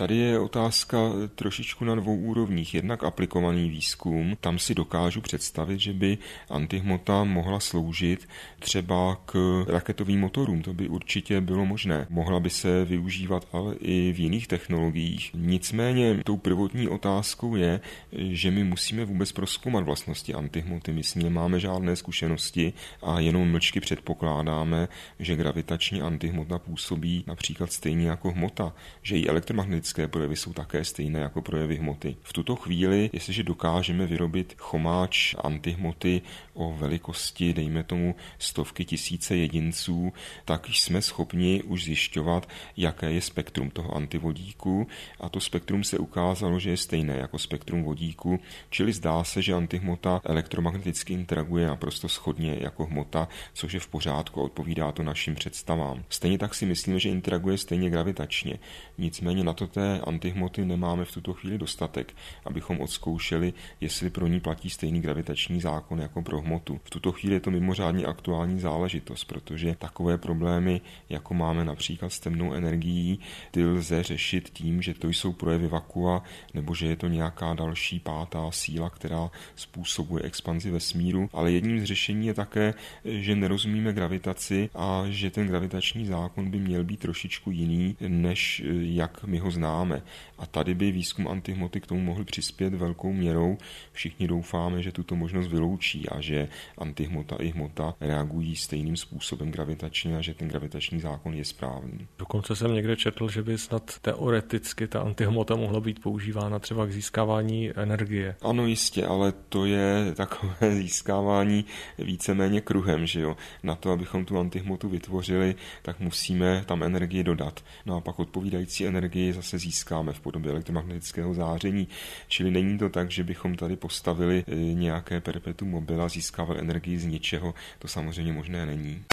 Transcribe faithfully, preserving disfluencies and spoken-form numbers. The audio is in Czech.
Tady je otázka trošičku na dvou úrovních. Jednak aplikovaný výzkum, tam si dokážu představit, že by antihmota mohla sloužit třeba k raketovým motorům. To by určitě bylo možné. Mohla by se využívat ale i v jiných technologiích. Nicméně tou prvotní otázkou je, že my musíme vůbec prozkoumat vlastnosti antihmoty. My s ní nemáme žádné zkušenosti a jenom mlčky předpokládáme, že gravitační antihmota působí například stejně jako hmota, že i elektromagnetické projevy jsou také stejné jako projevy hmoty. V tuto chvíli, jestliže dokážeme vyrobit chomáč antihmoty o velikosti, dejme tomu stovky tisíce jedinců, tak jsme schopni už zjišťovat, jaké je spektrum toho antivodíku, a to spektrum se ukázalo, že je stejné jako spektrum vodíku, čili zdá se, že antihmota elektromagneticky interaguje naprosto shodně jako hmota, což je v pořádku a odpovídá to našim představám. Stejně tak si myslíme, že interaguje stejně gravitačně. Nicméně na to té antihmoty nemáme v tuto chvíli dostatek, abychom odzkoušeli, jestli pro ní platí stejný gravitační zákon jako pro hmotu. V tuto chvíli je to mimořádně aktuální záležitost, protože takové problémy, jako máme například s temnou energií, ty lze řešit tím, že to jsou projevy vakua, nebo že je to nějaká další pátá síla, která způsobuje expanzi vesmíru, ale jedním z řešení je také, že nerozumíme gravitaci a že ten gravitační zákon by měl být trošičku jiný, než jak my ho známe. A tady by výzkum antihmoty k tomu mohl přispět velkou měrou. Všichni doufáme, že tuto možnost vyloučí a že antihmota i hmota reagují stejným způsobem gravitačně a že ten gravitační zákon je správný. Dokonce jsem někde četl, že by snad teoreticky ta antihmota mohla být používána třeba k získávání energie. Ano, jistě, ale to je takové získávání víceméně kruhem, že jo. Na to, abychom tu antihmotu vytvořili, tak musíme tam energii dodat. No a pak odpovídající energii zase získáme v podobě elektromagnetického záření. Čili není to tak, že bychom tady postavili nějaké perpetuum mobile a získávali energii z ničeho. To samozřejmě možné není.